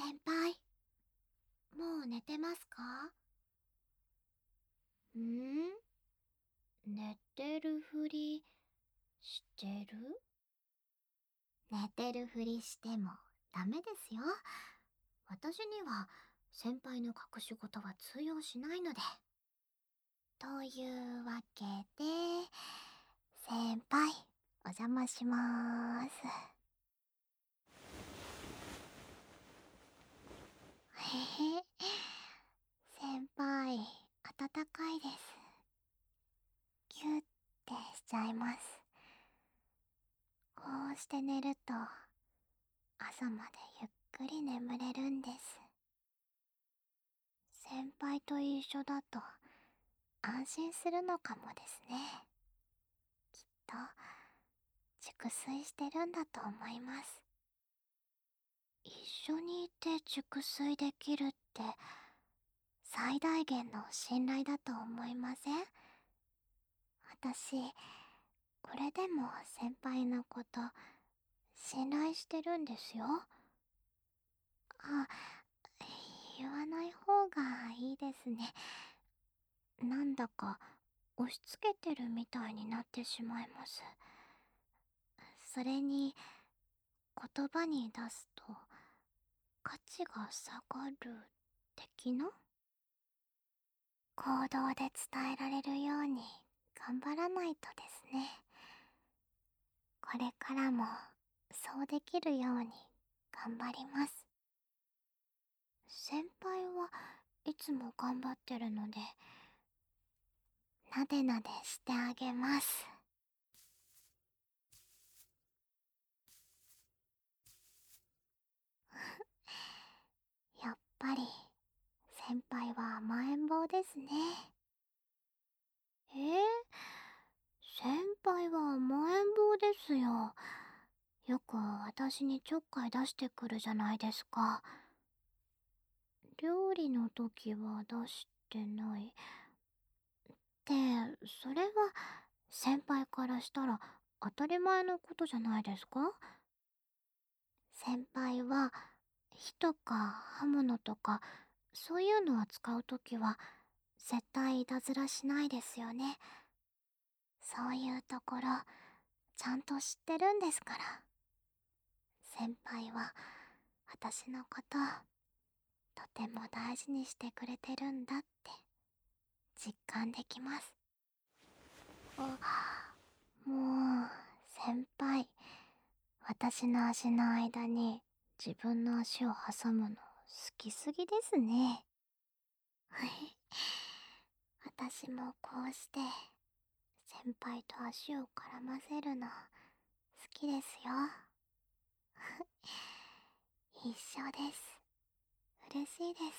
先輩、もう寝てますか？寝てるふりしてる？寝てるふりしてもダメですよ。私には先輩の隠し事は通用しないので。というわけで、先輩、お邪魔しまーす。へへ、先輩、暖かいです。キュッてしちゃいます。こうして寝ると朝までゆっくり眠れるんです。先輩と一緒だと安心するのかもですね。きっと熟睡してるんだと思います。一緒にいて熟睡できるって最大限の信頼だと思いません？私、これでも先輩のこと信頼してるんですよ。あ、言わない方がいいですね。なんだか押し付けてるみたいになってしまいます。それに言葉に出すと価値が下がる的な行動で伝えられるように頑張らないとですね。これからもそうできるように頑張ります。先輩はいつも頑張ってるので、なでなでしてあげます。やっぱり先輩は甘えん坊ですね。先輩は甘えん坊ですよ。よく私にちょっかい出してくるじゃないですか。料理の時は出してない。ってそれは先輩からしたら当たり前のことじゃないですか？先輩は火とか刃物とかそういうのを使うときは絶対いたずらしないですよね。そういうところちゃんと知ってるんですから。先輩は私のこととても大事にしてくれてるんだって実感できます。もう先輩、私の足の間に自分の足を挟むの好きすぎですね。私もこうして先輩と足を絡ませるの好きですよ。一緒です。嬉しいです。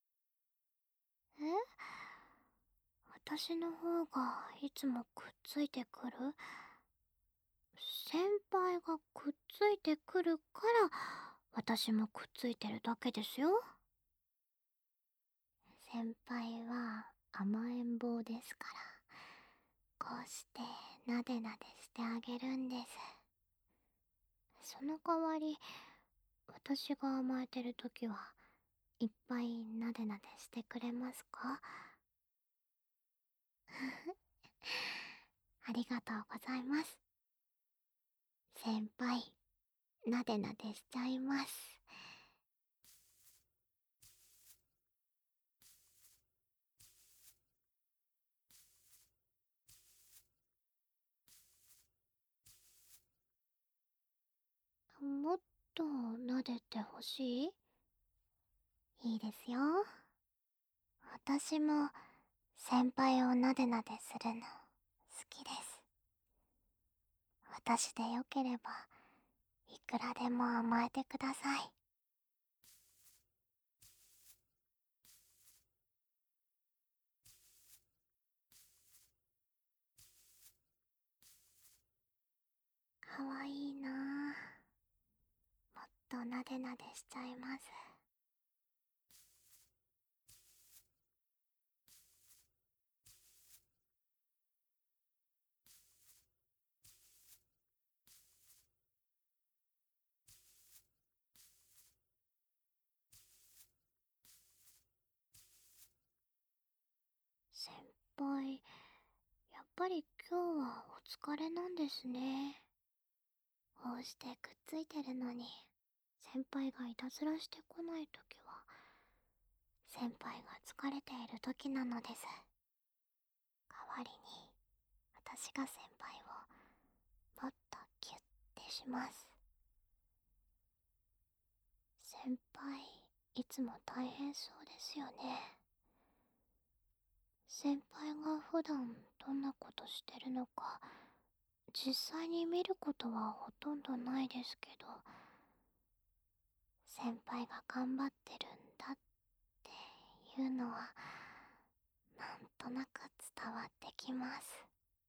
え、私の方がいつもくっついてくる？先輩がくっついてくるから私もくっついてるだけですよ。先輩は甘えん坊ですから、こうしてなでなでしてあげるんです。その代わり、私が甘えてるときはいっぱいなでなでしてくれますか？ありがとうございます。先輩、なでなでしちゃいます。もっと撫でてほしい？いいですよ。私も先輩をなでなでするの好きです。私でよければいくらでも甘えてください。かわいいなぁ。もっとなでなでしちゃいます。 輩、やっぱり今日はお疲れなんですね。こうしてくっついてるのに、先輩がいたずらしてこないときは、先輩が疲れているときなのです。代わりに、私が先輩をもっとキュッてします。先輩、いつも大変そうですよね。先輩が普段どんなことしてるのか、実際に見ることはほとんどないですけど、先輩が頑張ってるんだっていうのは、なんとなく伝わってきます。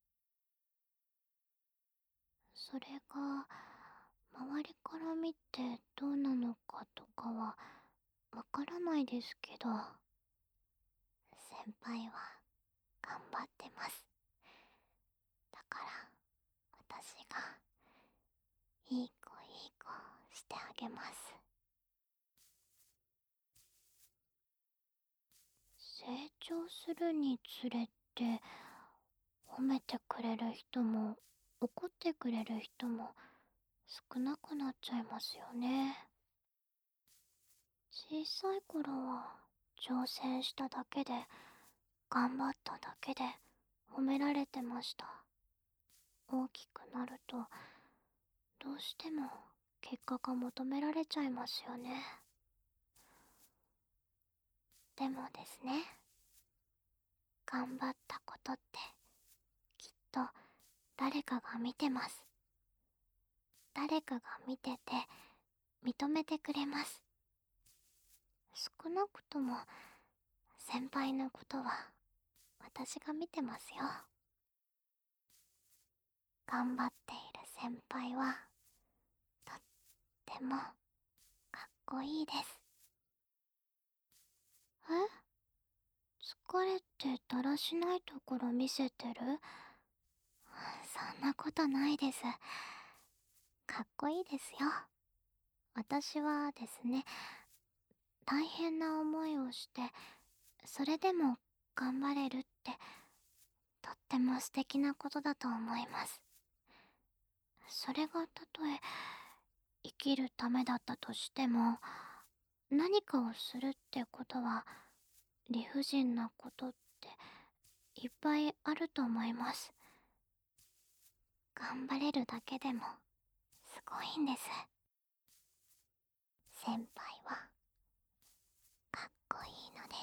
それが、周りから見てどうなのかとかは、わからないですけど、先輩は頑張ってます。だから、私が、いい子いい子してあげます。成長するにつれて、褒めてくれる人も怒ってくれる人も少なくなっちゃいますよね。小さい頃は挑戦しただけで、頑張っただけで褒められてました。大きくなるとどうしても結果が求められちゃいますよね。でもですね、頑張ったことってきっと誰かが見てます。誰かが見てて認めてくれます。少なくとも先輩のことは私が見てますよ。頑張っている先輩はとってもかっこいいです。え、疲れてだらしないところ見せてる？そんなことないです。かっこいいですよ。私はですね、大変な思いをして、それでも頑張れるって、とっても素敵なことだと思います。それがたとえ生きるためだったとしても、何かをするってことは理不尽なことっていっぱいあると思います。頑張れるだけでもすごいんです。先輩はかっこいいのです。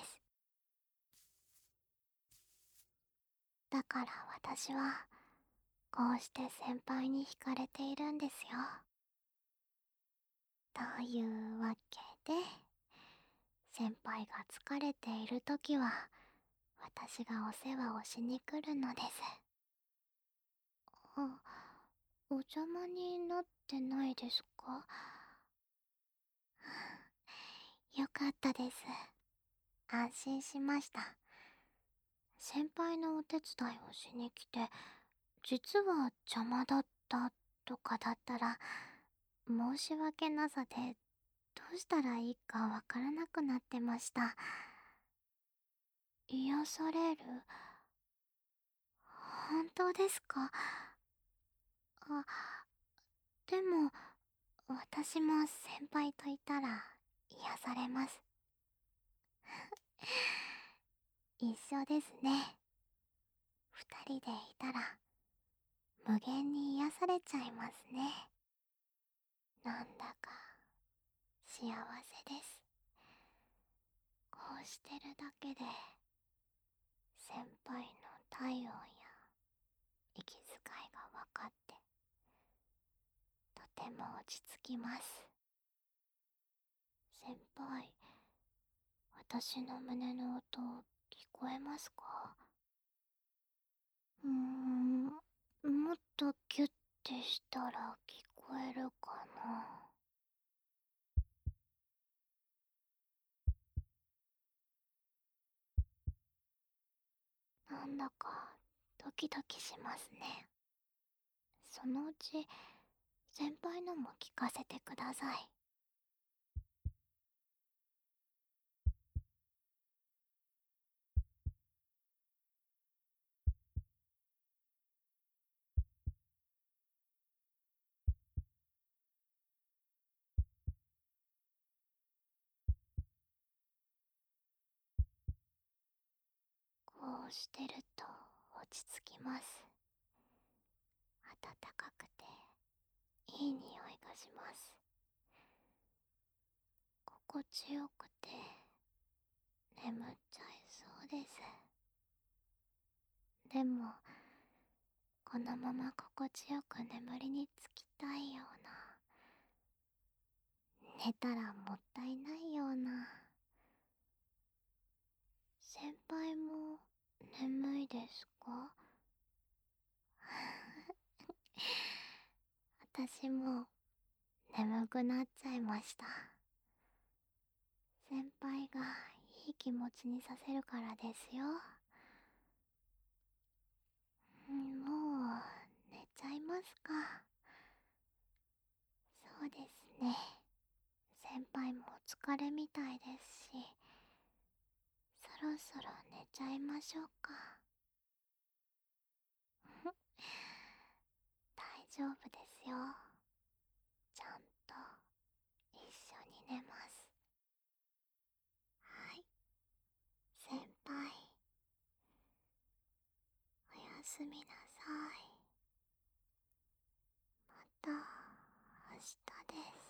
だから私はこうして先輩に惹かれているんですよ。というわけで、先輩が疲れているときは私がお世話をしに来るのです。あ、お邪魔になってないですか？よかったです。安心しました。先輩のお手伝いをしに来て、実は邪魔だったとかだったら、申し訳なさでどうしたらいいかわからなくなってました。癒される？本当ですか？あ、でも、私も先輩といたら癒されます。一緒ですね。二人でいたら無限に癒されちゃいますね。なんだか幸せです。こうしてるだけで先輩の体温や息遣いがわかってとても落ち着きます。先輩、私の胸の音聞こえますか？もっとキュッてしたら聞こえるかな。なんだかドキドキしますね。そのうち先輩のも聞かせてください。 うしてると落ち着きます。暖かくていい匂いがします。心地よくて眠っちゃいそうです。でもこのまま心地よく眠りにつきたいような、寝たらもったいないような。先輩も眠いですか？私も眠くなっちゃいました。先輩がいい気持ちにさせるからですよ。もう寝ちゃいますか？そうですね。先輩もお疲れみたいですし、そろそろ寝ちゃいましょうか。大丈夫ですよ。ちゃんと一緒に寝ます。はい、先輩、おやすみなさい。また明日です。